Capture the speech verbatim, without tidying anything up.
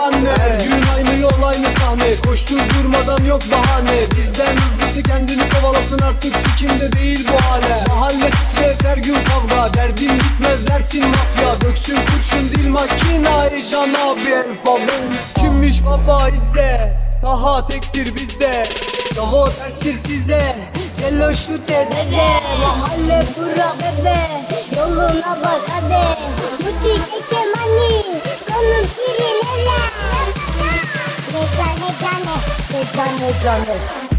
anne. Her gün aynı yol aynı sahne, koştur durmadan yok bahane. Bizden hızlısı kendini kovalasın, artık sikimde değil bu hale. Mahalle stres, her gün kavga, derdin bitmez dersin mafya. Döksün kurşun dil makina, Ejan abi el baba. Kimmiş baba izle, daha tektir bizde. Davo terstir size, Cello şu tepede, mahalle bura bebe, yoluna bak hadi. Yuki çeke mani, konum şirin hele. Ne cane cane, ne cane cane.